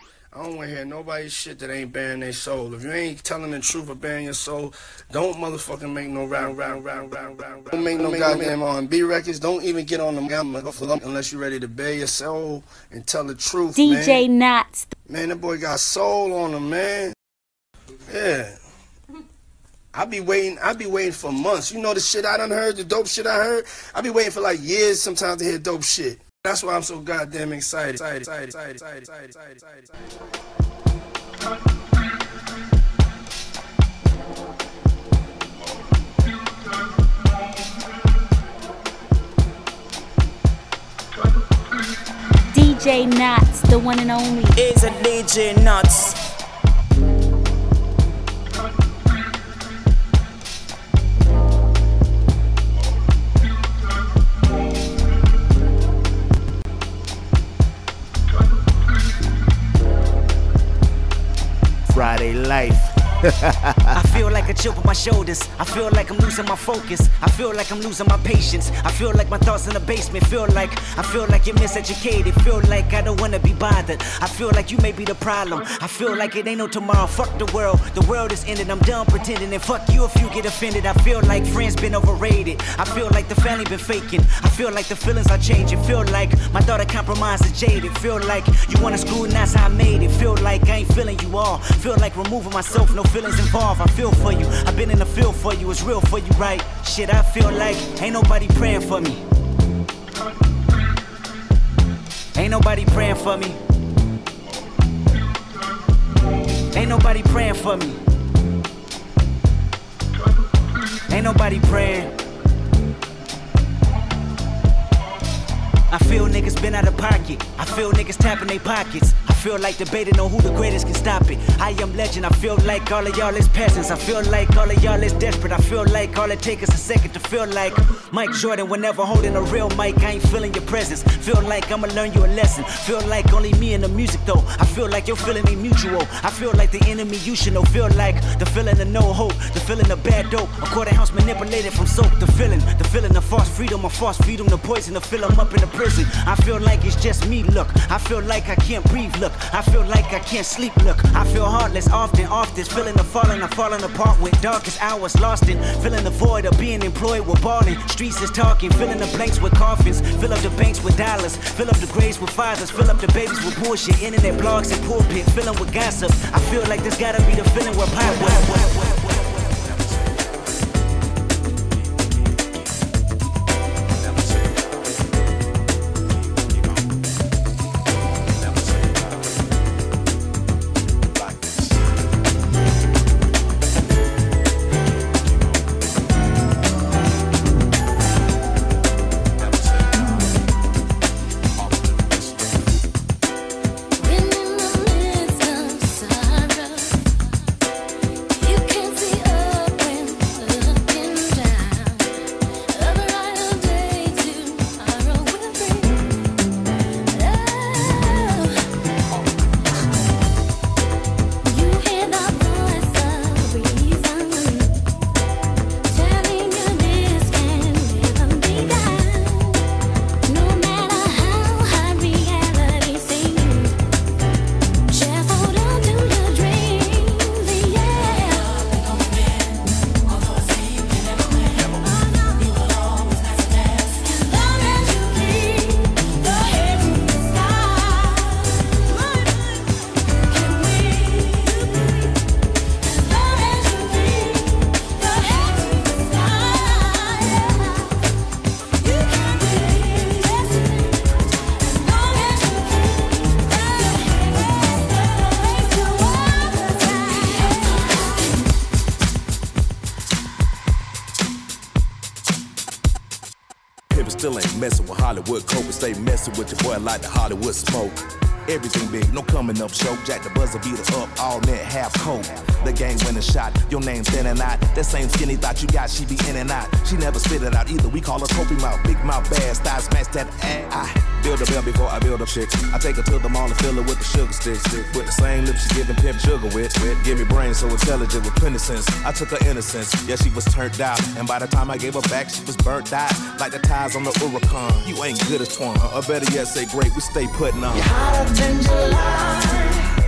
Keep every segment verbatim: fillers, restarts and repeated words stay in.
I don't want to hear nobody's shit that ain't bearing their soul. If you ain't telling the truth or bearing your soul, don't motherfucking make no round, round, round, round, round. Don't make no goddamn R and B records. Don't even get on them unless you're ready to bear your soul and tell the truth, D J man. Knots. Man, that boy got soul on him, man. Yeah. I be waiting, I be waiting for months. You know the shit I done heard, the dope shit I heard? I be waiting for like years sometimes to hear dope shit. That's why I'm so goddamn excited. excited, excited, excited, excited, excited, excited, excited. D J Knots, the one and only. Is a D J Knots. Friday life. I feel like a chip on my shoulders. I feel like I'm losing my focus. I feel like I'm losing my patience. I feel like my thoughts in the basement. Feel like I feel like you're miseducated. Feel like I don't wanna be bothered. I feel like you may be the problem. I feel like it ain't no tomorrow. Fuck the world. The world is ended. I'm done pretending. And fuck you if you get offended. I feel like friends been overrated. I feel like the family been faking. I feel like the feelings are changing. Feel like my daughter compromised is jaded. Feel like you wanna screw and that's how I made it. Feel like I ain't feeling you all. Feel like removing myself. No feelings involved. I feel for you. I've been in the field for you. It's real for you, right? Shit, I feel like ain't nobody praying for me. Ain't nobody praying for me. Ain't nobody praying for me. Ain't nobody praying. I feel niggas been out of pocket. I feel niggas tapping their pockets. I feel like debating on who the greatest can stop it. I am legend. I feel like all of y'all is peasants. I feel like all of y'all is desperate. I feel like all it takes is a second to feel like Mike Jordan whenever holding a real mic. I ain't feeling your presence. Feel like I'ma learn you a lesson. Feel like only me and the music though. I feel like your feeling ain't mutual. I feel like the enemy you should know. Feel like the feeling of no hope. The feeling of bad dope. A quarter ounce manipulated from soap. The feeling, the feeling of false freedom. A false freedom, the poison to fill them up in the prison. I feel like it's just me, look. I feel like I can't breathe, look. I feel like I can't sleep, look. I feel heartless often, off this. Feeling the falling, I'm falling apart with darkest hours lost in. Feeling the void of being employed with balling. Streets is talking, filling the blanks with coffins. Fill up the banks with dollars. Fill up the graves with fathers. Fill up the babies with bullshit. Internet blogs and pulpit. Filling with gossip. I feel like this gotta be the feeling where pop was. Still ain't messing with Hollywood coke, but stay messing with your boy like the Hollywood smoke. Everything big, no coming up show. Jack the buzzer beater up, all net, half coat. The game winning shot, your name standing out. That same skinny thought you got, she be in and out. She never spit it out either, we call her Topi Mouth. Big mouth, bad style, smash that ass. I build a bell before I build up chicks. I take her to the mall and fill her with the sugar sticks. With the same lips she giving pimp sugar with. Give me brains so intelligent with plenty sense. I took her innocence, yeah she was turned out. And by the time I gave her back, she was burnt out. Like the ties on the Huracan. You ain't good as Twan, or better yet say great, we stay putting on. You're hotter than July.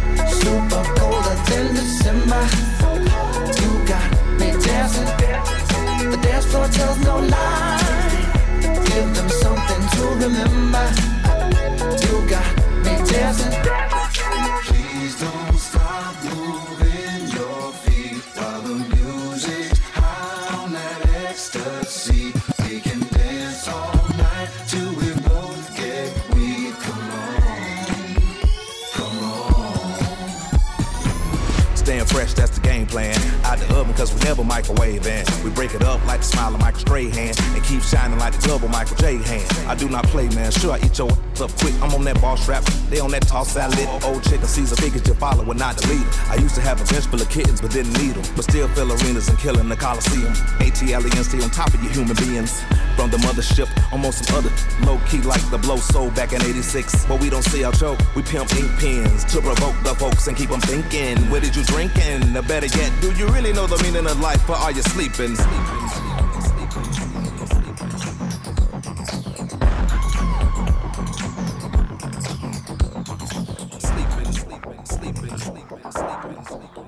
super cold until December. You got me dancing. The dance floor tells no lie. Give them something to remember. You got me dancing. Please don't stop moving your feet while the music's high on that ecstasy. We can dance all night till we both get weak. Come on, come on. Staying fresh, that's the game plan. Out the oven, cause we never microwave in. We break it up like the smile of Michael Strahan and keep shining like the glove of Michael J. Hand. I do not play, man. Sure, I eat your up quick. I'm on that boss rap. They on that toss salad. Old chicken Caesar figures you follow and not delete them. I used to have a bench full of kittens, but didn't need them. But still fill arenas and killing the Coliseum. A T L E N C on top of you human beings. From the mothership, almost some other low-key like the blow soul back in eighty-six. But we don't see our joke. We pimp ink pens to provoke the folks and keep them thinking. Where did you drinking? Or better yet, do you really know the meaning of life, or are you sleeping? Sleeping, sleeping, sleeping, sleeping, sleeping. Sleeping, sleeping, sleeping, sleeping, sleeping, sleeping.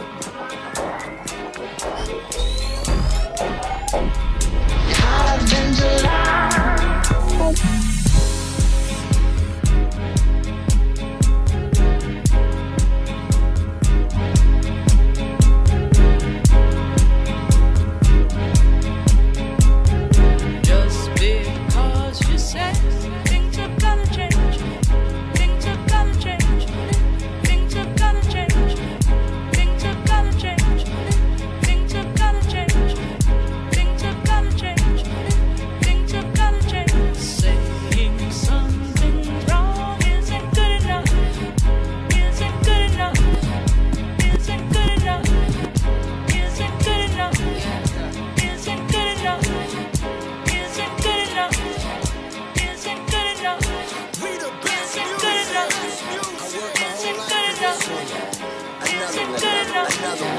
Hotter than July. Just because you said things are gonna change, things are gonna change, things are gonna change, things are gonna change, things are gonna change, things are gonna change, things are gonna change. Saying something's wrong isn't good enough, isn't good enough, isn't good enough, isn't good enough, isn't good enough. Isn't good enough. Isn't good enough. We the best Isn't good enough. Isn't good enough. Isn't good enough.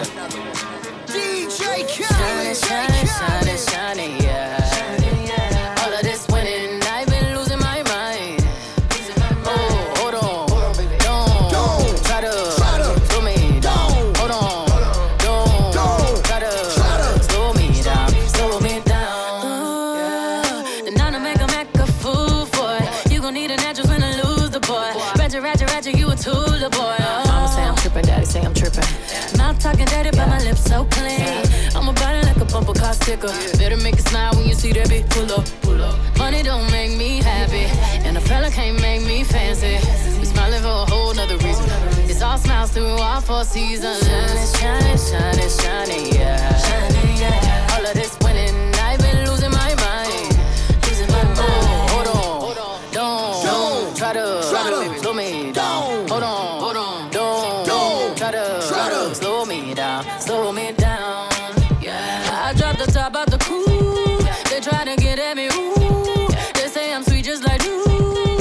D J Shining, shining, shining, shining, yeah. All of this winning, I've been losing my mind. Oh, hold on, don't try to slow me down. Hold on, don't try to slow me down, slow me down. Ooh, and now to make a make a fool for it. You gon' need an address when I lose the boy. Ratchet, ratchet, ratchet, you a tool, the boy. Mama say I'm tripping, daddy say I'm tripping. Mouth talking dirty, but my lips so clean. I'm about it like a bumper car sticker. Better make it smile when you see that bitch pull up, pull up. Money don't make me happy, and a fella can't make me fancy. We smiling for a whole nother reason. It's all smiles through all four seasons. Shining, shining, shining, shining, yeah. Shining, yeah. All of this winning, I've been losing my mind. Losing my mind. Oh, hold on, don't, don't try to slow me down. Hold on, hold on, don't, don't try to slow me down, slow me down. Yeah, I dropped the top out the coupe. They try to get at me, ooh. They say I'm sweet just like you.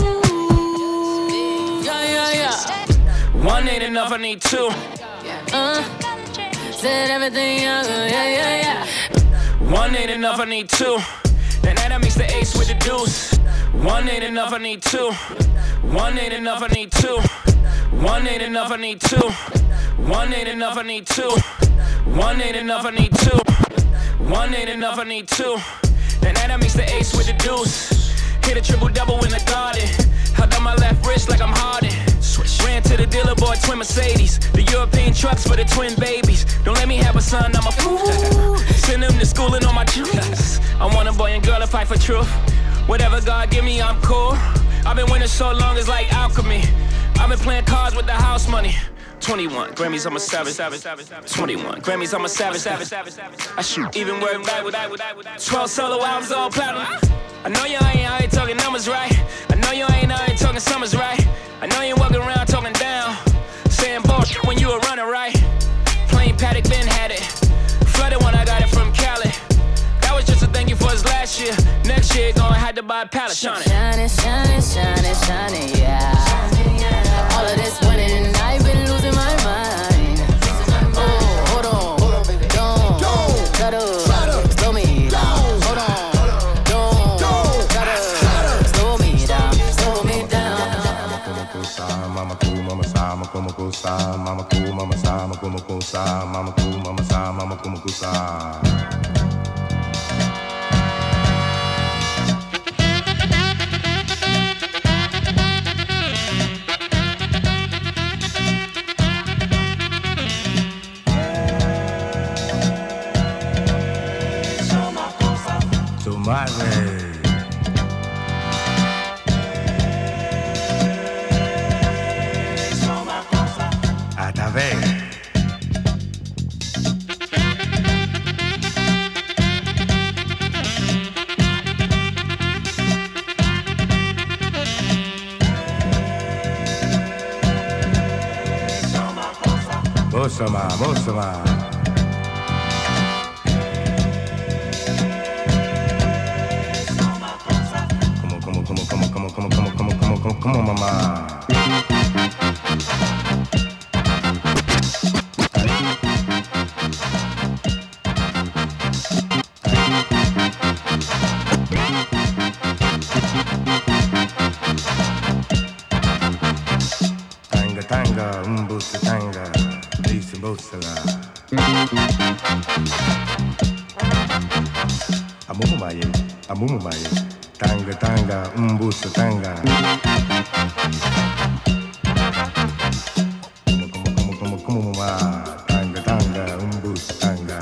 Yeah, yeah, yeah. One ain't enough, I need two. Uh, said everything, yeah, yeah, yeah, yeah. One ain't enough, I need two. And then I mix the ace with the deuce. One ain't enough, I need two. One ain't enough, I need two. One ain't enough, I need two. One ain't enough, I need two. One ain't enough, I need two. One ain't enough, I need two. And then I mix the ace with the deuce. Hit a triple double in the garden. Held on my left wrist like I'm Harden. Ran to the dealer, bought twin Mercedes. The European trucks for the twin babies. Don't let me have a son, I'm a fool. Send them to school and on my juice. I want a boy and girl to fight for truth. Whatever God give me, I'm cool. I've been winning so long, it's like alchemy. I've been playing cards with the house money. twenty-one Grammys, I'm a savage. twenty-one Grammys, I'm a savage. I shoot even word back with twelve solo albums, all platinum. I know you ain't out here talking numbers right. I know you ain't out here talking summers right. I know you ain't walking around talking down, saying bullshit when you were running right. Plain Paddock, Ben had it. Flooded when I got it from Cali. That was just a thank you for his last year. Next year, gonna have to buy a pallet. Shining, shining, shining, shining, shining, yeah. All of this winning, I've been losing my mind. Oh, hold on, don't try to slow me down. Hold on, don't try to slow me down, slow me down. sa, mama cool, mama sa, mama cool, mama cool sa, mama cool, mama sa, mama cool, mama cool sa, mama cool, mama sa, mama cool, mama cool sa. Bosama, Bosama. Come on, come on, come on, come on, come on, come on, come on, come on, come on, come on, come on, mama. Tanga, tanga, um busta tanga. Amumumaye, amumumaye, tanga tanga, umbuso tanga. Como como como como como mama, tanga tanga, umbuso tanga.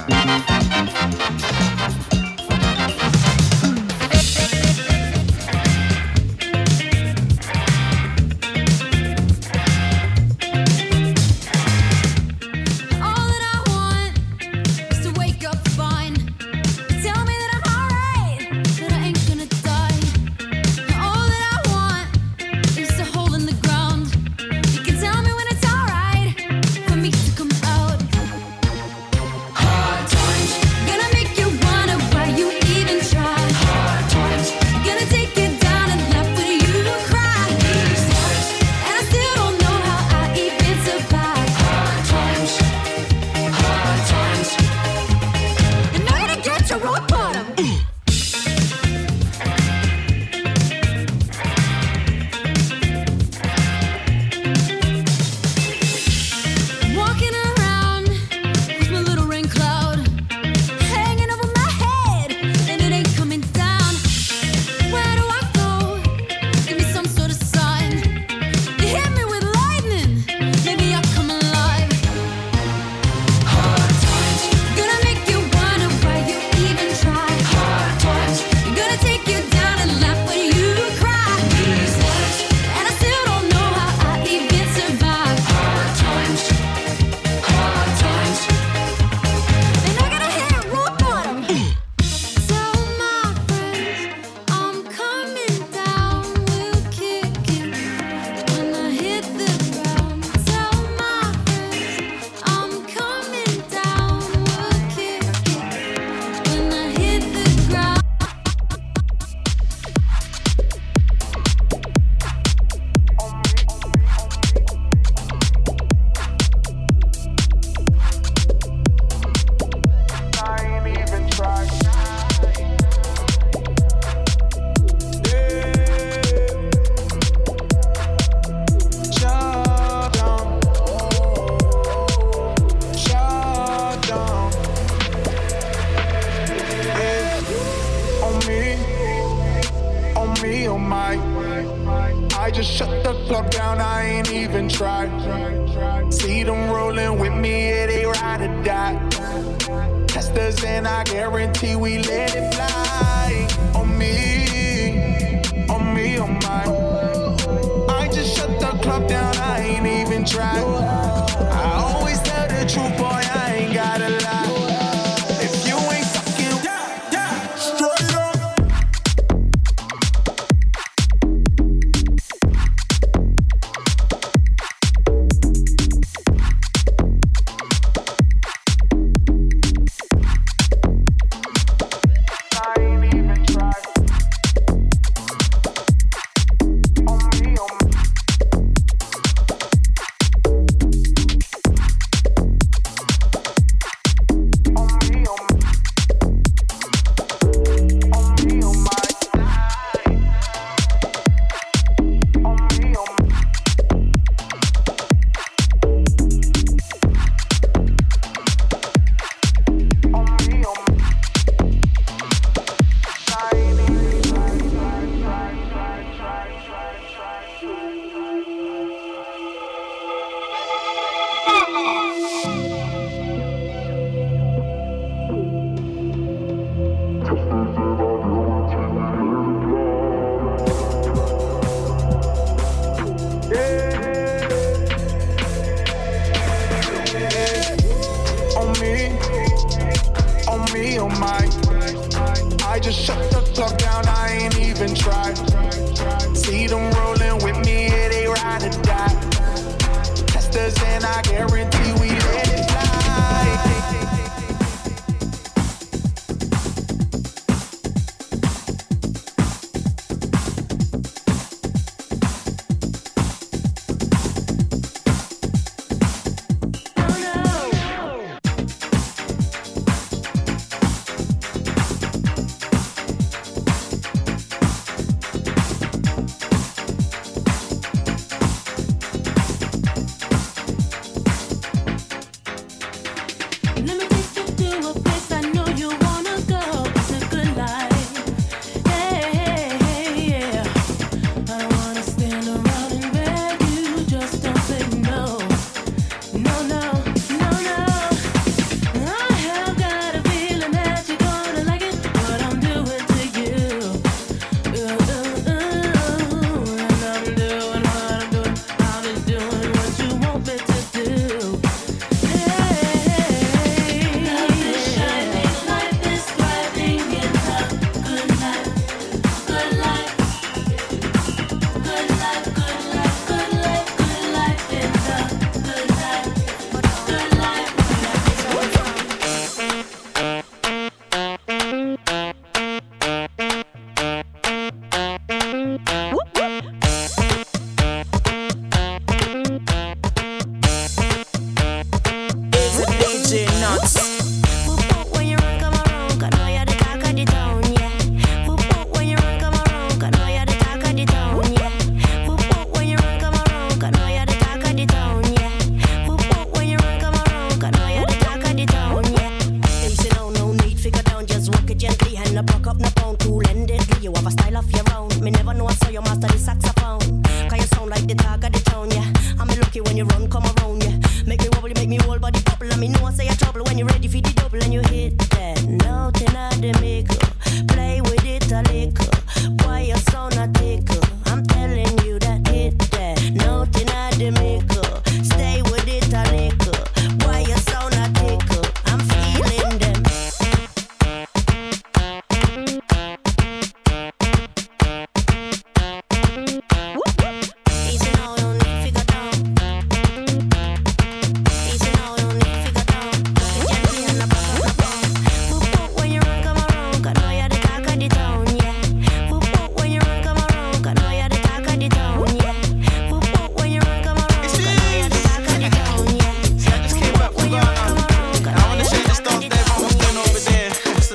cocky when you run, come around, yeah. Make me wobble, you make me whole body bubble. And me know I say you're trouble when you're ready for the double. And you hit that note in the maker. Play with it a little. Why you so not tickle? I'm telling you that hit that note in the maker. Stay with it a little. Why you so not tickle? I'm feeling them. Easy now, don't need figure down. Easy now, don't need figure down. Walking gently on the back of the bone. Poop poop when you run, come around. 'Cause know you're the talk of the town, yeah. Poop poop when you run, come around. 'Cause know you're the talk of the town, yeah. Poop poop when you run, come around. 'Cause know you're the talk of the town, yeah. I just came back from Ghana. I wanna share the stuff that everyone was done over there.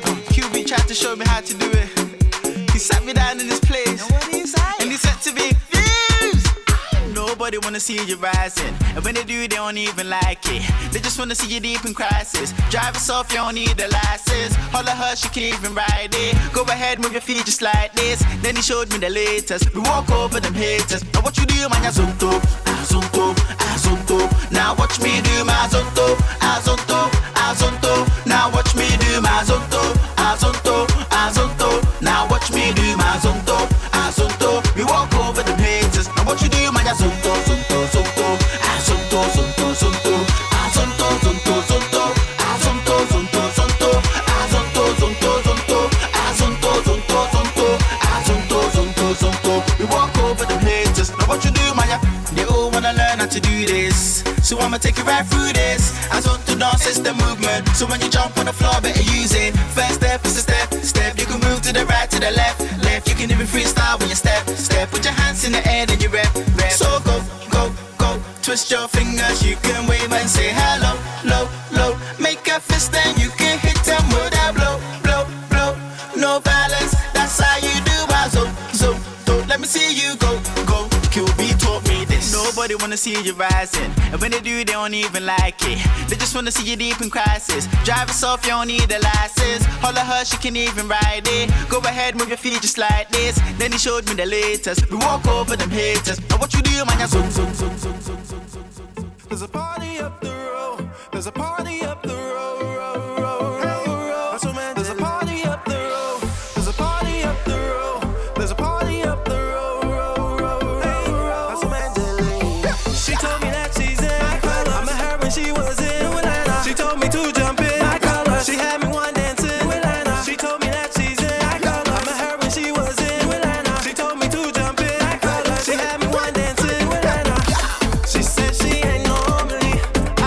Q B tried to show me how to do it. He sat me down in this place, and he said to me, "Views." Nobody wanna see you rising, and when they do, they don't even like it. They just wanna see you deep in crisis. Drive us off, you don't need a license. All of her, she can even ride it. Go ahead, move your feet just like this. Then he showed me the latest. We walk over them haters. Now what you do, man, ya zonto, ah zonto, ah zonto. Now watch me do my zonto, ah zonto, ah zonto. Now watch me do my zonto, ah zonto, ah zonto. Now watch me do my zonto, ah zonto. We walk over them haters. Now what you do, man, ya zonto, zonto, zonto, ah zonto, zonto, zonto, ah zonto, zonto, zonto, ah zonto, zonto, zonto, ah zonto, zonto, zonto, ah zonto, zonto, zonto, ah zonto, zonto, zonto. We walk over them haters. Now what you do, man, ya? They all wanna learn how to do this, so I'ma take you right through this. I want to dance, it's the movement. So when you jump on the floor, better use it. First step is a step, step. You can move to the right, to the left, left. You can even freestyle when you step, step. Put your hands in the air, then you rap, rap. So go, go, go. Twist your fingers, you can wave and say hello, low, low. Make a fist, then you can hit them with that blow, blow, blow. No violence, that's how you do. I zo, zo, do. Let me see you go, go. Q B taught me this. Nobody wanna see you rising, and when they do, they don't even like it. They just wanna see you deep in crisis. Drive us off, you don't need a license. All of her, she can even ride it. Go ahead, move your feet just like this. Then he showed me the latest. We walk over them haters. Now what you do, man, ya zoom, zoom, zoom, zoom, zoom, zoom, zoom, zoom. There's a party up the road. There's a party up the road, road, road, road, road. There's a party up the road. There's a party up the road. There's a party up the road, road, road, road, road. That's Mandalay. She told me that she's in my color. I met her when she was in Atlanta. She told me to jump in my color. She had me one dancing with Atlanta. She told me that she's in my color. I met her when she was in Atlanta. She told me to jump in my color. She had me one dancing with Atlanta. She said she ain't normally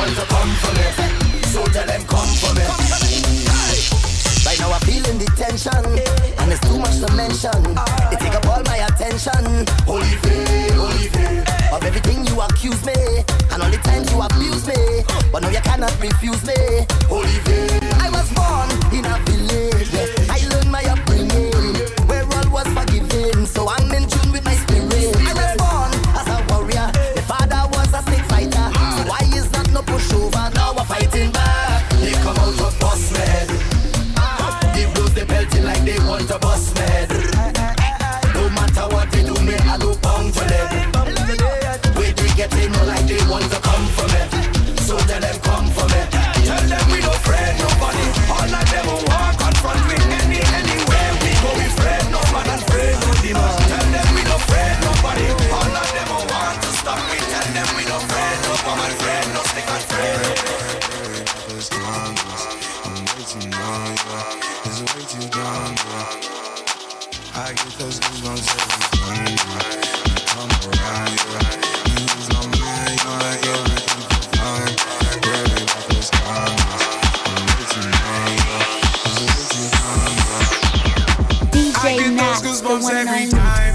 want to come for me. So tell them come for me. Right now I'm feeling the tension, and there's too much to mention. They take up all my attention. Holy faith, holy faith. Of everything you accuse me, and all the times you abuse me, but now you cannot refuse me. Holy faith. I was born in a village. I learned my upbringing, where all was forgiven. So I'm in tune with my spirit. I was born as a warrior. My father was a snake fighter. So why is that no pushover? Now we're fighting back. They come out of boss man. They blows the belting like they want to bust me. No matter what they do, me I go bound to them. Wait, they get in like they want to come for me. So tell them come for me. Tell them we don't afraid nobody. All of them will walk on front with any anywhere we go. We afraid no man and afraid no demon. Tell them we don't afraid nobody. All of them will want to stop me. Tell them we don't afraid no woman, afraid no stick and afraid. It's long, I'm way too long, it's way too long. I get those goosebumps every time you come around. You lose my mind, you like everything for fun. Worry about those comments, I'm way too long, it's way too long. D J I get Nat, those the goosebumps one and every only. time.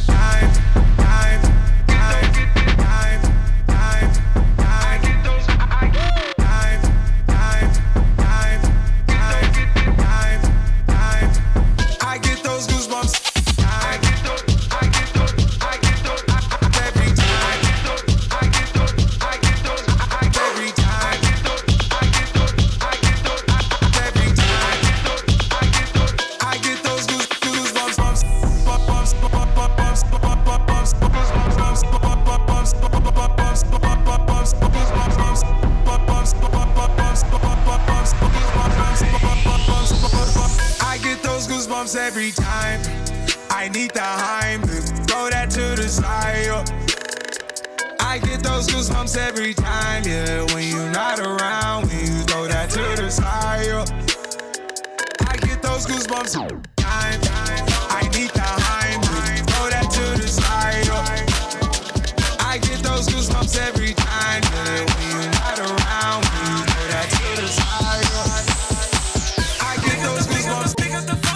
Every time I need the Heimlich, throw that to the side. I get those goosebumps every time, yeah. When you're not around, when you throw that to the side. I get those goosebumps every time. I need the Heimlich, throw that to the side. I get those goosebumps every time, yeah. When you're not around, when you throw that to the side. I get those goosebumps. Pick up the phone.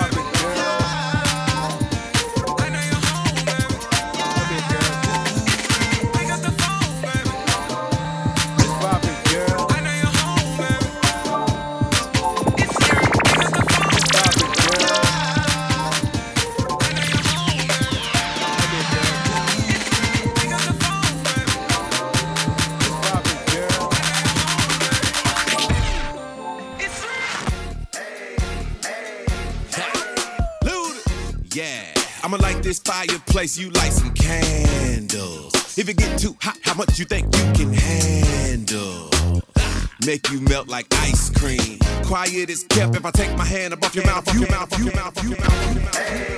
I'ma light this fireplace, you light some candles. If it get too hot, how much you think you can handle? Make you melt like ice cream. Quiet is kept if I take my hand up off your mouth, you mouth, you mouth, you mouth.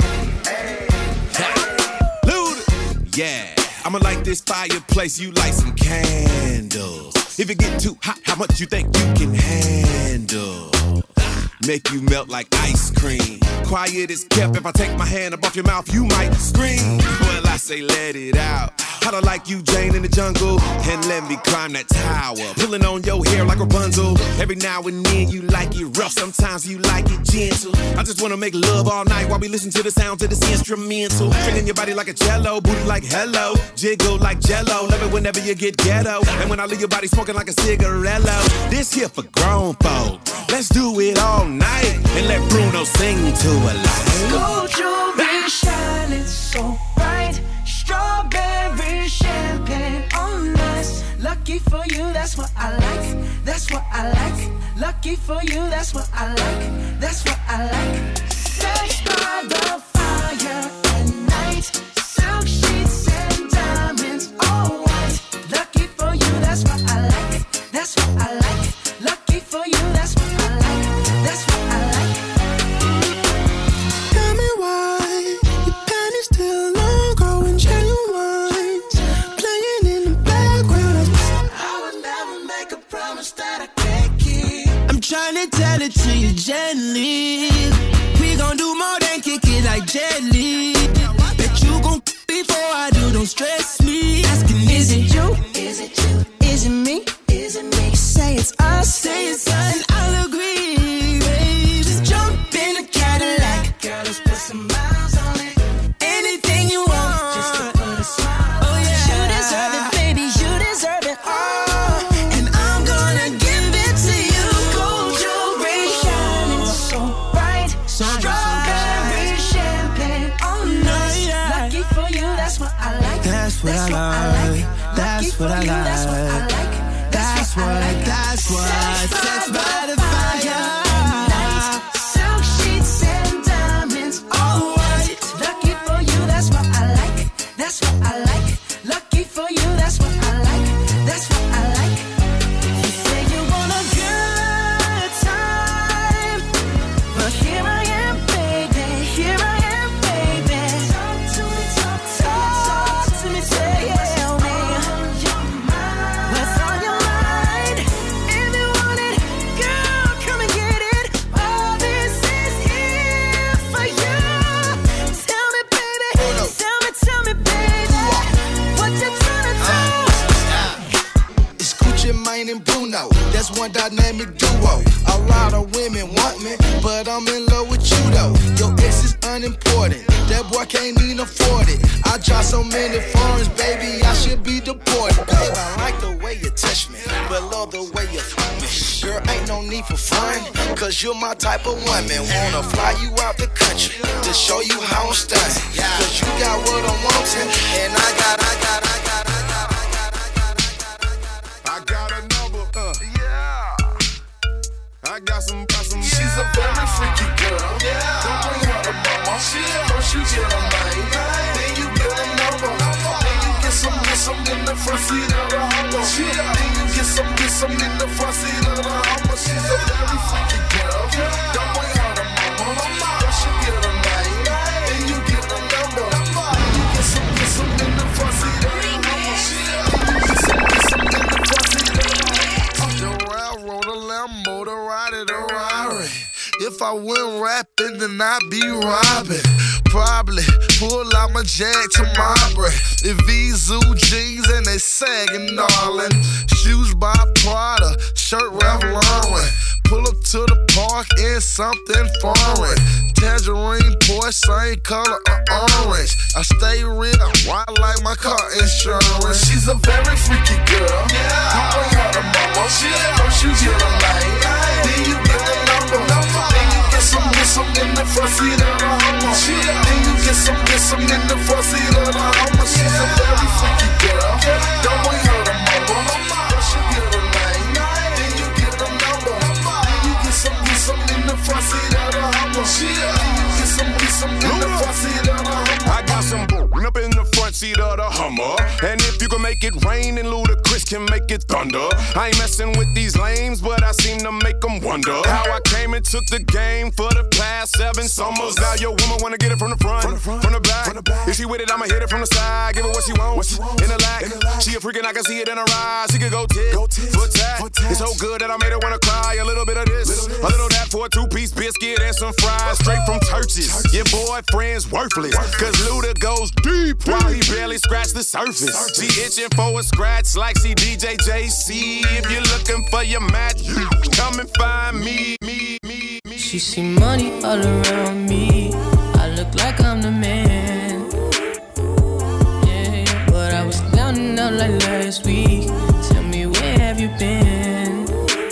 Luda, yeah. I'ma light this fireplace, you light some candles. If it get too hot, how much you think you can handle? Make you melt like ice cream. Quiet is kept if I take my hand up off your mouth, you might scream. Well, I say let it out. How to like you, Jane, in the jungle, and let me climb that tower, pulling on your hair like Rapunzel. Every now and then you like it rough, sometimes you like it gentle. I just wanna make love all night while we listen to the sounds of this instrumental. Feeling your body like a cello, booty like hello, jiggle like jello. Love it whenever you get ghetto, and when I leave your body smoking like a cigarello. This here for grown folk. Let's do it all night and let Bruno sing to a light. Gold jewelry shining so bright, strawberry champagne on us. Lucky for you, that's what I like. That's what I like. Lucky for you, that's what I like. That's what I like. Sex by the fire at night, silk sheets and diamonds all white. Lucky for you, that's what I like. That's what I like. Lucky for you, that's what I like. That's what I like. Tell me why your panties still long, growing genuine, playing in the background. I would never make a promise that I can't keep. I'm trying to tell it to you gently. We gon' do more than kick it like Jet Li. Bet you gon' before I do, don't stress me. Asking, is it you? Is it you? Is it me? Is it me? that's what I like. That's what I like. That's what I like. That's what I like. That's what, that's what. Sex by the fire. Silk sheets and diamonds, all white. Lucky for you, that's what I like. That's what I like. Lucky for you, that's what I like. That's what I like. You say you want a good time, but here I am, baby. Here I am, baby. Talk to me, talk to me, talk to me, tell me what's on your mind. If you want it, girl, come and get it. All this is here for you. Tell me, baby. Tell me, tell me, baby. What you tryna do? It's Gucci Mane and Bruno. That's one dynamic duo. A lot of women want me, but I'm in love with you though. Your ex is unimportant. That boy can't even afford it. I drive so many foreigns, baby, I should be deported. Babe, I like the way you touch me, but love the way you fuck me. Girl, ain't no need for fun, cause you're my type of woman. Wanna fly you out the country to show you how I'm stunning. Cause you got what I'm wanting, and I got, I got, I got, I got, I got, I got a number, uh. Yeah. I got some, got some. She's a very freaky girl. Yeah. Don't bring her to mama. First you get a name, then you get a number. Then you get some, get some in the front seat of the Hummer. Then you get some, get some in the front seat of the Hummer. She's a very freaky girl. Don't bring her to mama. First you get a name, then you get a number. Then you get some, get some in the front seat of the Hummer. Then you get some, get some in the front seat of the Hummer. The railroad, a Lambo, the ride it, a Rari. If I went rapping, then I'd be robbing. Probably pull out my jag to my breath. If Vizu jeans and they sagging, darling. Shoes by Prada, shirt Ralph Lauren. Pull up to the park in something foreign. Tangerine, Porsche, same color of orange. I stay real, I like my car insurance. She's a very freaky girl. Yeah. Don't bring her to mama. First you get a name, then you get the number. Then you get some, get some in the front seat of the Hummer. Then you get some, get some in the front seat of the Hummer. She's a very freaky girl. Don't bring her to mama. First you get a name, then you get the number. Then you get some, get some in the front seat of the Hummer. Then you get some, get some in the front seat of the Hummer. I got some bootin' up in the front seat of the Hummer. And if you can make it rain, then Ludacris can make it thunder. I ain't messing with these lames, but I seem to make them wonder how I came and took the game for the past seven summers. Now your woman wanna get it from the front, from the, front, from the, back. From the back. If she with it, I'ma hit it from the side. Give her what she wants, what she in the lack. She a freakin', I can see it in her eyes. She could go tit, go tit for tat. For tat. It's so good that I made her wanna cry. A little bit of this, little, this. A little that for a two-piece biscuit and some fries. Straight from Churches. Your boyfriend's worthless, cause Luda goes deep while he barely scratched the surface. She itching for a scratch like she D J J C. If you're looking for your match, come and find me, me, me, me. She see money all around me. I look like I'm the man. Yeah, yeah. But I was down and out like last week. Tell me, where have you been?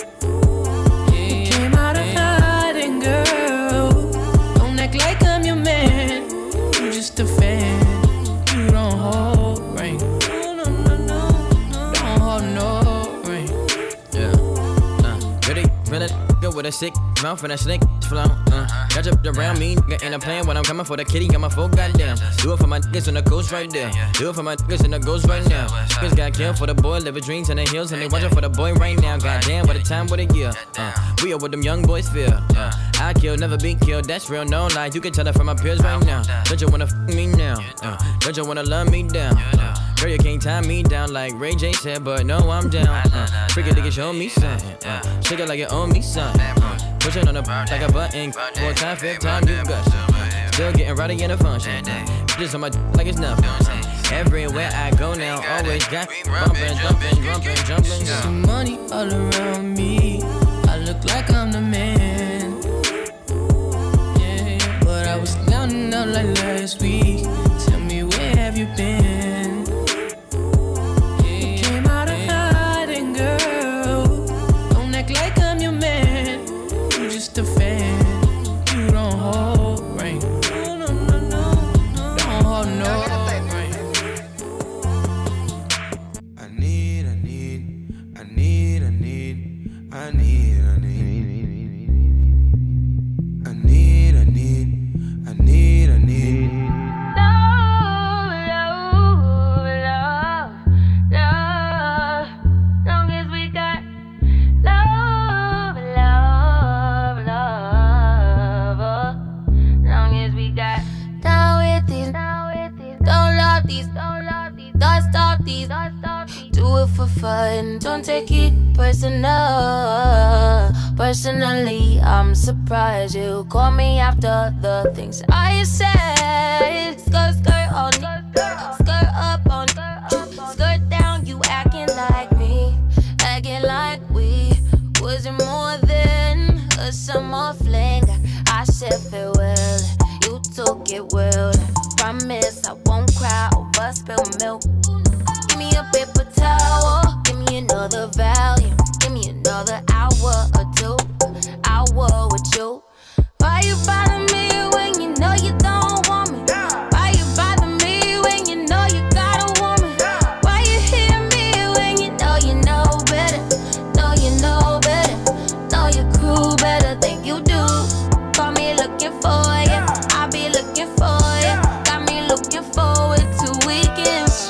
Yeah, came out of hiding, girl. Don't act like I'm your man. You just a fan. You don't hold ring. No, no, no, no. Don't hold no ring. Yeah. Uh, really, really good with a sick mouth and a snake flow. Uh, got you around me, nigga, and I'm playing when I'm coming for the kitty. Got my full goddamn. Do it for my niggas and the ghost right there. Do it for my niggas and the ghost right now. Niggas got killed for the boy, living dreams in the hills, and they watching for the boy right now. Goddamn, what a time, what a year. Uh, we are what them young boys feel. Uh, I kill, never be killed. That's real, no lie. You can tell it from my peers right now. Don't you wanna f me now? Uh, don't you wanna love me down? Uh, girl, you can't tie me down like Ray J said, but no, I'm down. Uh, freak it, nigga, show me something. Uh, shake it like you owe me something. Uh, push it on the like a button. Four time, fifth time, you got some. Still getting rowdy in the function. Just on my like it's nothing. Everywhere I go now, always got bumping, jumping, jumping, jumping. Some money all around me. I look like I'm the man. Yeah, but I was down and out like last week. Tell me, where have you been? Yeah, came out of hiding, girl. Don't act like I'm your man. You just a fan. Don't hold ring. No, no, no, no, no. Don't hold no ring. love these, dust off these. Do it for fun, don't take it personal. Personally, I'm surprised you call me after the things I said. Skirt, skirt on, skirt up on, skirt down. You acting like me, acting like we wasn't more than a summer fling. I said farewell, you took it well. Promise I won't cry over spilled milk. Give me a paper towel, give me another volume, give me another hour or two, hour with you. Why you bother me when you know you don't want me? Why you bother me when you know you got a woman? Why you hear me when you know you know better? Know you know better, know your crew better than you do. Call me looking for you, I'll be looking for you. Got me looking forward to weekends.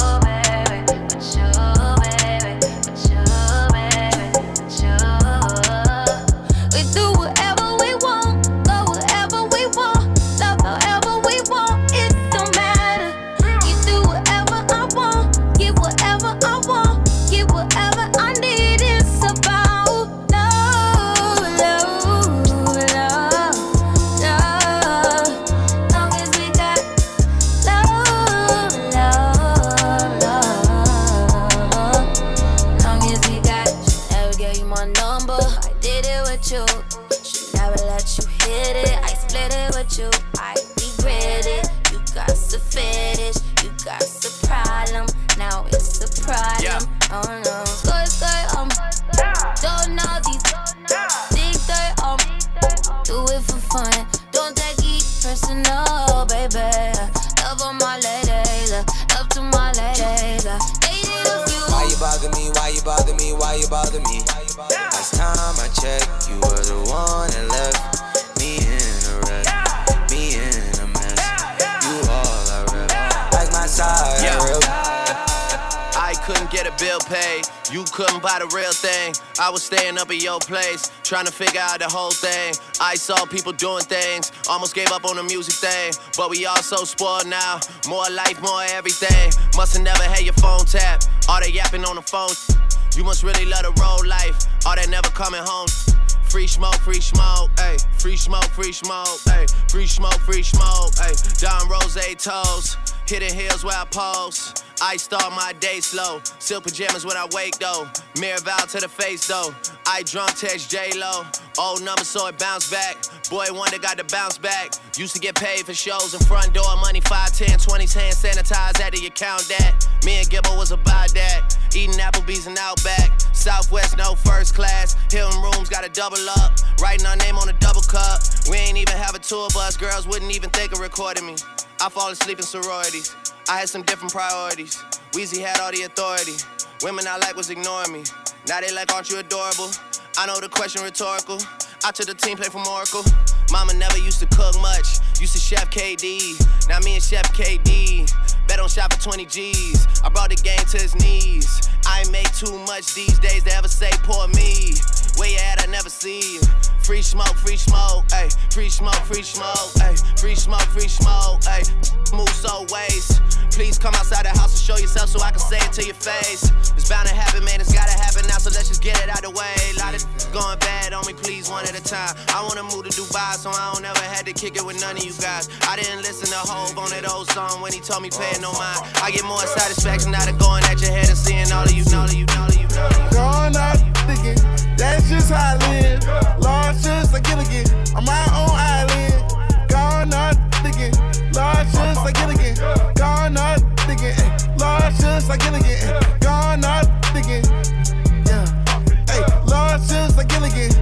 I was staying up at your place, trying to figure out the whole thing. I saw people doing things, almost gave up on the music thing. But we all so spoiled now, more life, more everything. Must've never had your phone tapped, all that yapping on the phone. You must really love the road life, all that never coming home. Free smoke, free smoke, ayy. Free smoke, free smoke, ayy. Free smoke, free smoke, ayy. Don Rose toes, hitting hills where I pose. I start my day slow, silk pajamas when I wake though. Mirror vow to the face though. I drunk text J-Lo, old number so it bounced back. Boy wonder got to bounce back. Used to get paid for shows and front door money. Five, ten, twenties, hand sanitized, how do you count that? Me and Gibble was about that. Eating Applebee's and Outback. Southwest, no first class. Hilton rooms got a double up. Writing our name on a double cup. We ain't even have a tour bus. Girls wouldn't even think of recording me. I fall asleep in sororities. I had some different priorities. Weezy had all the authority. Women I like was ignoring me. Now they like, aren't you adorable? I know the question rhetorical. I took the team play from Oracle. Mama never used to cook much. Used to Chef K D. Now me and Chef K D. Bet on shop for twenty G's. I brought the game to his knees. I ain't make too much these days to ever say poor me. Where you at, I never see you. Free smoke, free smoke, ayy. Free smoke, free smoke, ayy. Free smoke, free smoke, ayy. Move so waste. Please come outside the house and show yourself so I can say it to your face. It's bound to happen, man, it's gotta happen now, so let's just get it out the way. Lot of going bad on me, please, one at a time. I wanna move to Dubai, so I don't ever had to kick it with none of you guys. I didn't listen to Hov on that old song when he told me pay no mind. I get more satisfaction out of going at your head and seeing all of you, all of you, all of you, all of you. Going out thinking, that's just how I live. Lost just like Gilligan, on my own island. Gone out thinking, lost just like Gilligan. Gone out thinking, lost just like Gilligan. Gone out thinking, yeah. Hey, lost just like Gilligan.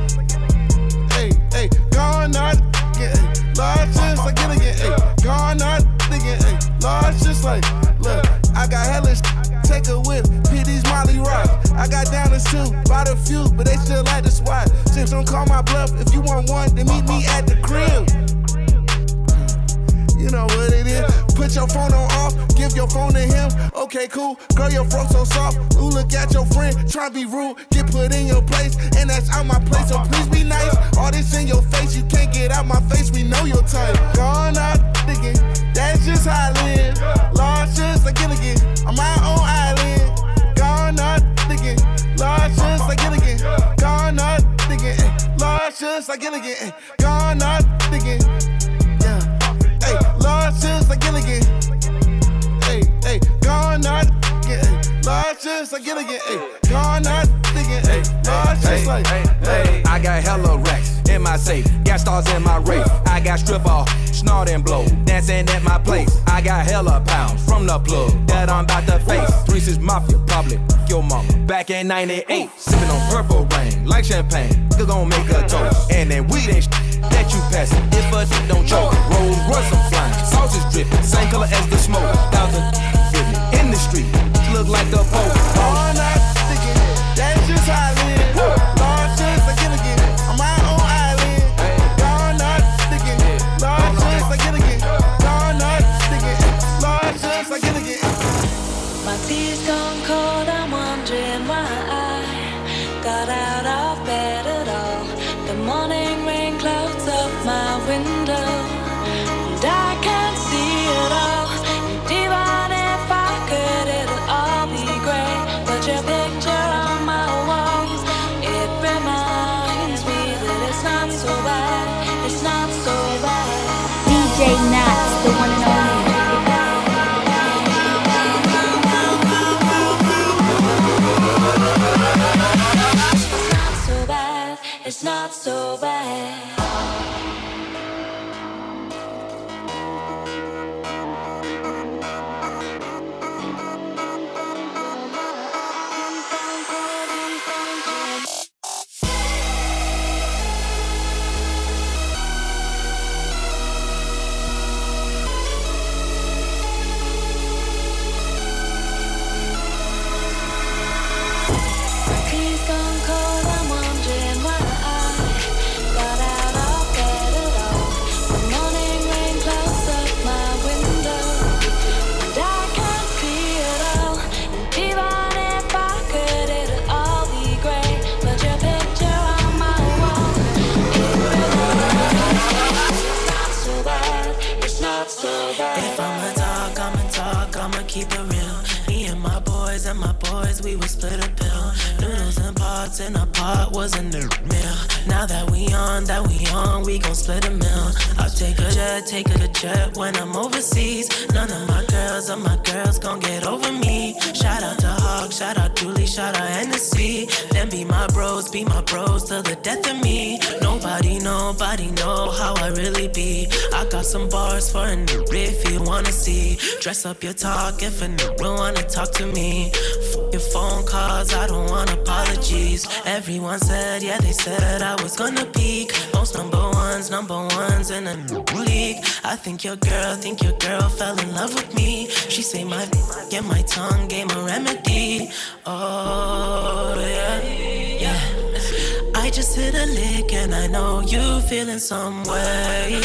Hey, hey, gone out thinking, lost just like Gilligan. Hey, gone out thinking, hey, lost just like. Look, I got hella sh- take a whip, P D's Molly Rock. I got downers too, bought a few, but they still like the swat. Just don't call my bluff. If you want one, then meet me at the crib. You know what it is. Put your phone on off, give your phone to him. Okay, cool. Girl, your throat so soft. Ooh, look at your friend, try to be rude. Get put in your place, and that's out my place. So please be nice. All this in your face, you can't get out my face. We know your type. Gone out thinking, that's just how I live. Lost That's just like it again. Hey, gone not thinking. Hey, Lord, just like. Hey, I got hella racks in my safe, gas stars in my race. I got strip off, snort and blow, dancing at my place. I got hella pounds from the plug that I'm about to face. Three Six Mafia, probably fuck your mama. Back in ninety-eight, sipping on Purple Rain like champagne. Nigga gon' make a toast, and then weed ain't sh- that you passing. If a d- don't choke, Rolls Royce I'm flying, sauce is dripping, same color as the smoke. Thousand with me in the street, look like the Pope. All night thinking, that's just how I live. Lord, just like it again. On my own island. All night thinking, Lord, just like it again. All night thinking, Lord, just like it again. My tea's gone cold, I'm wondering why I got out of bed at all. The morning rain clouds up my window, and I can't see it all. And even if I could, it'll all be great. But your picture on my walls, it reminds me that it's not so bad. It's not so bad. D J Knots, the one and only. It's not so bad. Please don't call, I'm wondering why I got out of bed at all. The morning rain clouds up my window, and I can't see it all. And even if I could, it'll all be great. But your picture on my wall, it reminds me it's not so bad. It's not so bad. If I'ma talk, I'ma talk, I'ma keep it real. Me and my boys and my boys, we would split a pill. Noodles and pots and a pot was a new meal. Now that we on, that we on, we gon' split a meal. I'll take a jet, take a jet when I'm overseas. None of my girls or my girls gon' get over me. Shout out to Hawk, shout out Julie, shout out Hennessy. Then be my bros, be my bros till the death of me. Nobody, nobody know how I really be. I got some bars for a new if you wanna see. Dress up your talk if a new wanna talk to me. F your phone calls, I don't want apologies. Everyone said, yeah, they said I was gonna peak. Most number ones, number ones in a new league. I think your girl, think your girl fell in love with me. She say my, yeah, my tongue gave a remedy. Oh, yeah, yeah. I just hit a lick and I know you feeling some way.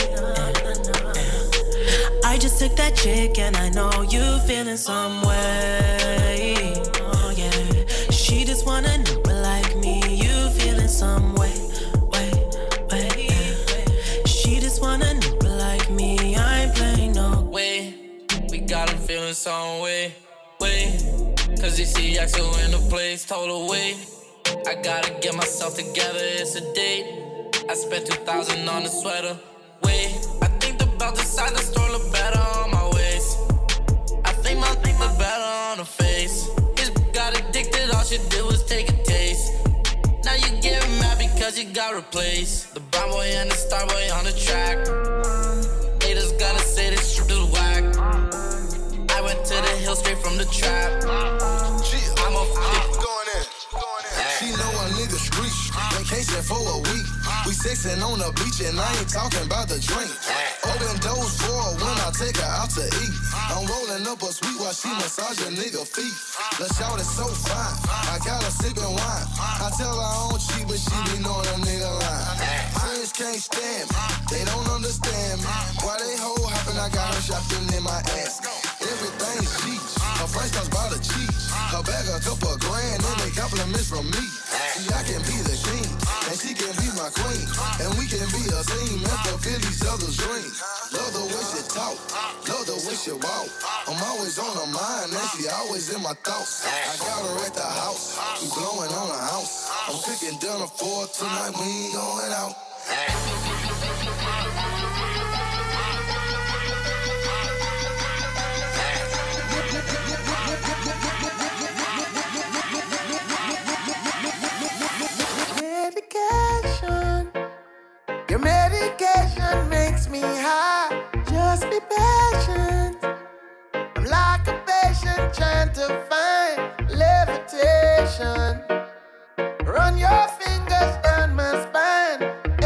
I just took that chick and I know you feeling some way. Oh yeah, she just wanna know like me. You feeling some way, way, way. Yeah. She just wanna know like me. I ain't playing no way. We got him feeling some way, way. Cause he see Axel in the place, total way. I gotta get myself together, it's a date. I spent two thousand on the sweater, way. I think about the size of the store look better on my waist. I think my thing look better on her face. His got addicted, all she did was take a taste. Now you get mad because you got replaced. The brown boy and the star boy on the track. Haters gonna say this shit is whack. I went to the hill straight from the trap. I'm a f***ing going in. She know a nigga street, vacation for a week. We sexing on the beach and I ain't talking about the drink. Open doors for her when I take her out to eat. I'm rolling up a sweet while she massage a nigga feet. The shout is so fine, I got her sipping wine. I tell her I don't cheat, but she be knowing a nigga line. Friends can't stand me, they don't understand me. Why they hoe hopping, I got her shopping in my ass. Everything's cheap, her friends comes by the cheap. Her bag a couple grand and they compliments from me. See, I can be the king, and she can be my queen. And we can be a team and fulfill each other's dreams. Love the way she talk, love the way she walk. I'm always on her mind and she always in my thoughts. I got her at the house, we blowing on her house. I'm cooking dinner for her tonight, we ain't going out. to find levitation. Run your fingers down my spine,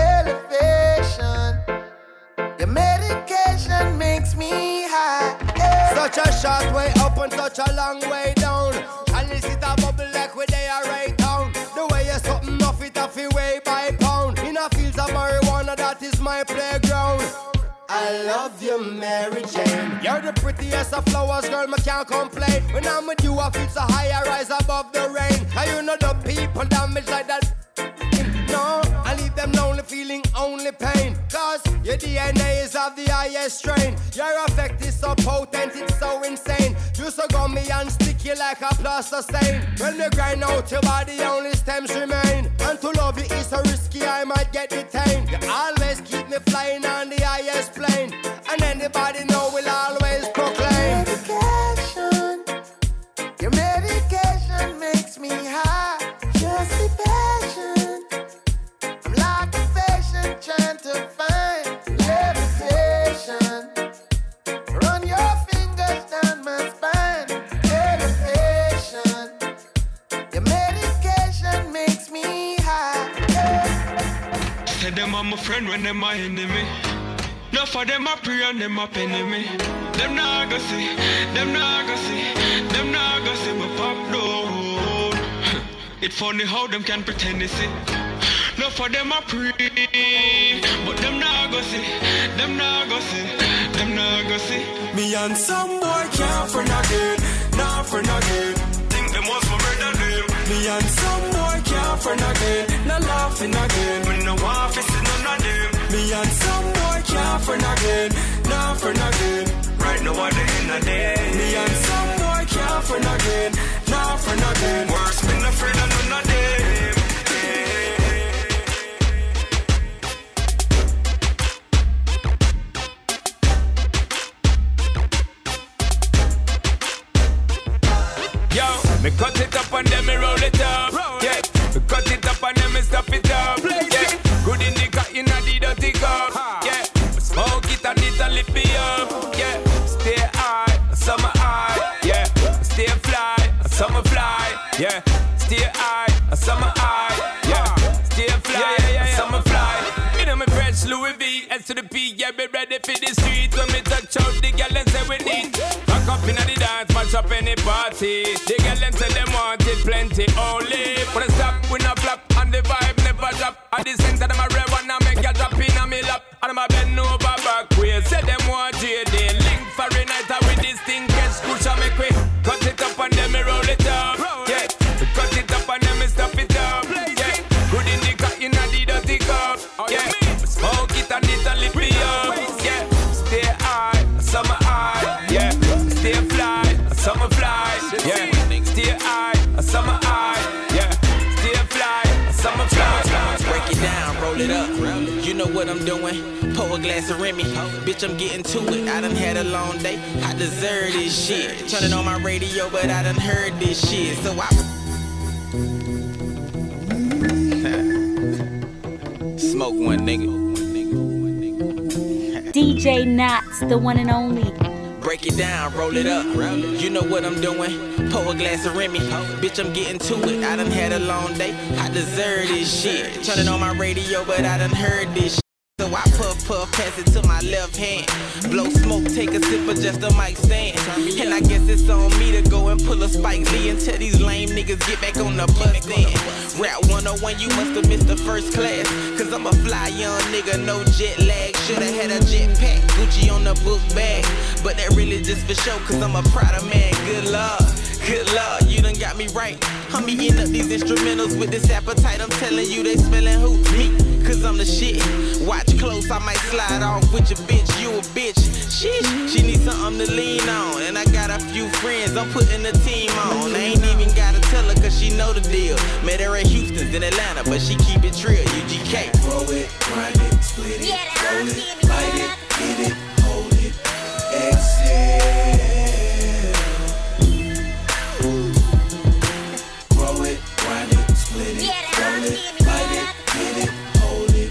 elevation. Your medication makes me high. Yeah. Such a short way up and such a long way down. And this is a bubble like where they are right down. The way you're something off it off it way by pound. In a fields of marijuana, that is my playground. I love you, Mary Jane. You're the prettiest of flowers, girl, me can't complain. When I'm with you, I feel so high, I rise above the rain. And you know the people damage like that. No, I leave them lonely, feeling only pain. Cause your D N A is of the highest strain. Your effect is so potent, it's so insane. You so gummy and sticky like a plaster stain. When you grind out your body, only stems remain. And to love you is so risky, I might get detained. You always keep me flying on the highest plane. And anybody know will always proclaim. Medication, your medication makes me high. Just be patient. I'm like a patient trying to find levitation. Run your fingers down my spine, elevation. Your medication makes me high. Yeah. Say them are my friend when them my enemy. No for them a pray and them a penny me. Them nah go see, them nah go see, them nah go see me pop down. It funny how them can pretend they see. No for them a pray, but them nah go see, them nah go see, them nah go see. Me and some boy can't friend again, nah friend again. Think them was my brother them. Me and some boy can't friend again, nah laughing again. Me no want to see none of them. Me and some boy can't friend again, nah friend again. Right now at the end of the day. Me and some boy can't friend again, nah friend again. Worse, me no afraid of none of them. Yo, me cut it up and then me roll it up. Roll yeah, me cut it up and then me stuff it up. Blaze yeah, it. Good indica in a the dirty cup. Ha. Yeah, me smoke it and it and lift me up. Yeah, stay high, summer high. Yeah, stay fly, summer fly. Yeah, stay high, summer high. Yeah, stay fly, yeah, yeah, yeah, yeah. Summer fly. Me know me fresh Louis V, S to the P. Yeah, be ready for the street. When me touch out the girl and say we need. Back up in the dance, match up any party. The girl and say them want it plenty only. When I stop, we not flop, and the vibe never drop. At the center, them a red one, I make a drop in a me lap. And I'm a bend over back way. Say them want J D. Link for a night with this thing, catch push and make we cut it up and then me roll it up. Yeah, we cut it up and then me stop it up. Yeah, good in the cut in a the dirty cup. Yeah, smoke it and it and lift me up. Yeah, stay high, summer high. Yeah, stay fly, summer fly. Yeah, stay high, summer high. Yeah, stay fly, summer fly. Break it down, roll it up. You know what I'm doing. Pour a glass of Remy. Bitch, I'm getting to it. I done had a long day. I deserve this shit. Turn it on my radio, but I done heard this shit. So I smoke one, nigga. D J Knots, the one and only. Break it down, roll it up. You know what I'm doing. Pour a glass of Remy. Bitch, I'm getting to it. I done had a long day. I deserve this shit. Turn it on my radio, but I done heard this shit. So I puff, puff, pass it to my left hand. Blow smoke, take a sip of just a mic stand. And I guess it's on me to go and pull a Spike Lee and tell these lame niggas get back on the bus then. Rap one oh one, you must have missed the first class. Cause I'm a fly young nigga, no jet lag. Shoulda had a jet pack, Gucci on the book bag. But that really just for show, cause I'm a Prada man. Good luck, good luck, you done got me right. I'm eating up these instrumentals with this appetite. I'm telling you they smelling who? Me, cause I'm the shit. Watch close, I might slide off with your bitch. You a bitch, sheesh. She needs something to lean on. And I got a few friends I'm putting the team on. I ain't even gotta tell her cause she know the deal. Met her in Houston, then Atlanta, but she keep it trill. U G K. Roll it, grind it, split it, roll it, light it, hit it, hold it, exhale. Roll it, grind it, split it, roll it, light it, hit it, hold it,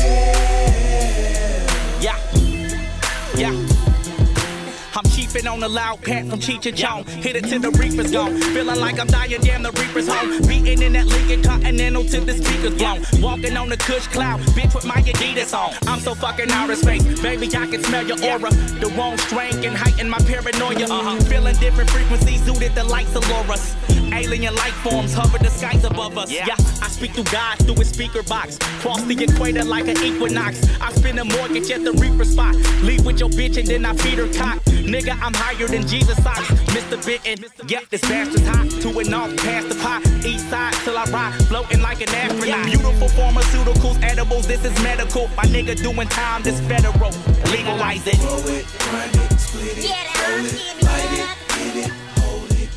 exhale. Yeah, yeah. I'm cheaping on the loud, pant from Cheech and Chong. Hit it till the reaper's gone. Feeling like I'm dying, damn the reaper's home. Beating in that Lincoln Continental till the speaker's blown. Walking on the Kush cloud, bitch with my Adidas on. I'm so fucking out of space, baby I can smell your aura. The wrong strain can heighten my paranoia. Uh-huh. Feeling different frequencies, zooted the lights of Laura's. Alien life forms hover the skies above us. Yeah, I speak through God through his speaker box. Cross the equator like an equinox. I spend a mortgage at the reaper spot. Leave with your bitch and then I feed her cock. Nigga, I'm higher than Jesus socks. Mister Bitten, yep, this bastard's hot. To and off past the pot. East side till I ride, floating like an astronaut. Beautiful pharmaceuticals, edibles, this is medical. My nigga doing time, this federal. Legalize it. Roll it, grind it, split it, roll it, light it, hit it, hold it,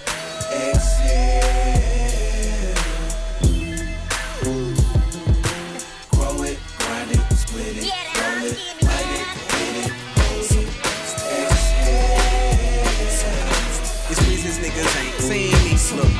exhale. Grow it, grind it, split it, roll it, light it, hit it, hold it, exhale. It's reasons niggas ain't seen me slow.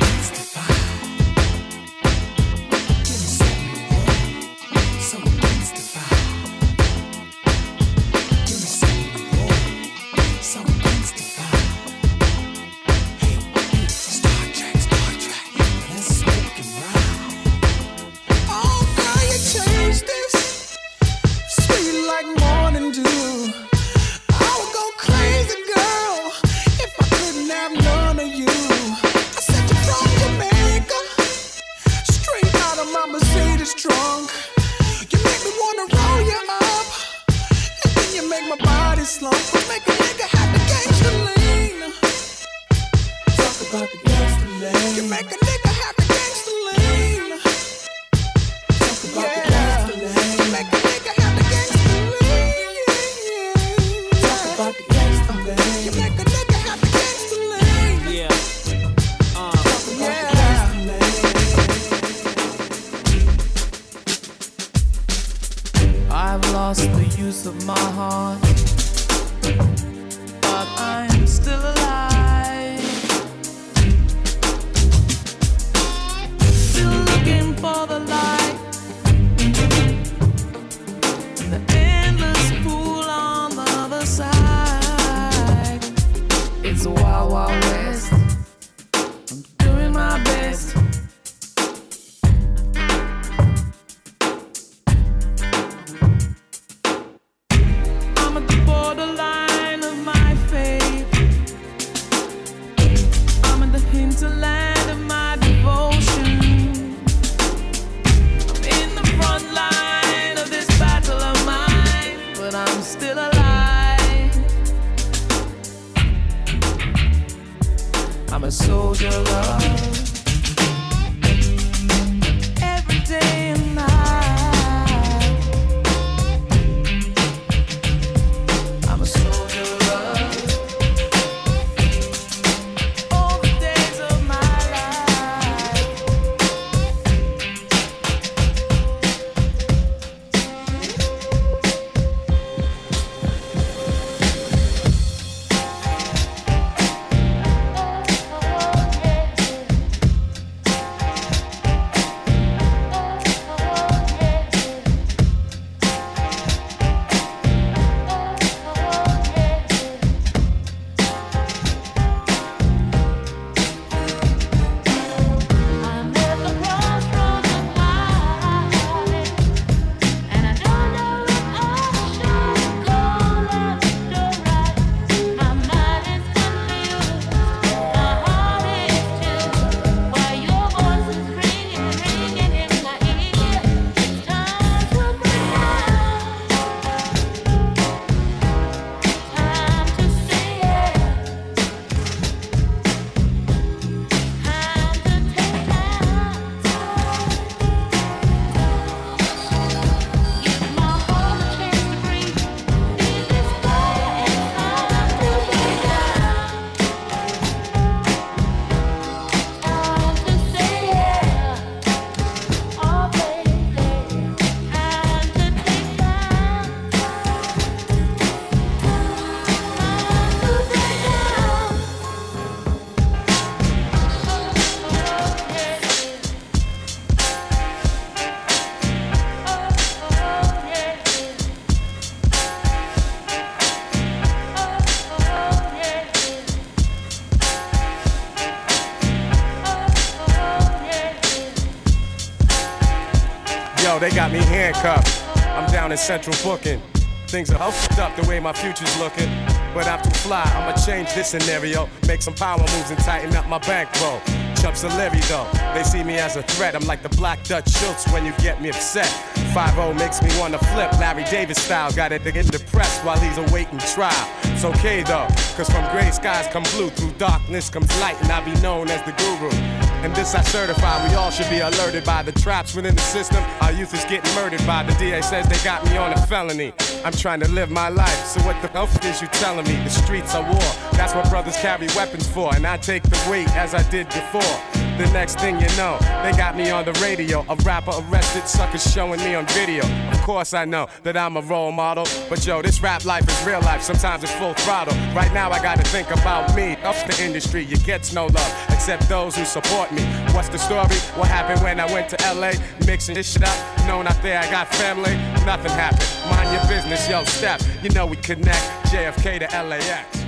Yo, they got me handcuffed. I'm down in central booking. Things are huffed up the way my future's looking. But I'm too fly, I'ma change this scenario. Make some power moves and tighten up my bankroll. Chumps are leery though, they see me as a threat. I'm like the Black Dutch Schultz when you get me upset. five oh makes me wanna flip, Larry Davis style. Got it to get depressed while he's awaiting trial. It's okay though, cause from gray skies come blue. Through darkness comes light and I'll be known as the guru. And this I certify, we all should be alerted by the traps within the system. Our youth is getting murdered by the D A says they got me on a felony. I'm trying to live my life, so what the hell is you telling me? The streets are war, that's what brothers carry weapons for. And I take the weight as I did before. The next thing you know, they got me on the radio. A rapper arrested, suckers showing me on video. Of course I know that I'm a role model, but yo, this rap life is real life, sometimes it's full throttle. Right now I gotta think about me. Up the industry, you get no love, except those who support me. What's the story? What happened when I went to L A? Mixing this shit up, knowing out there I got family. Nothing happened, mind your business, yo, step. You know we connect, J F K to L A X.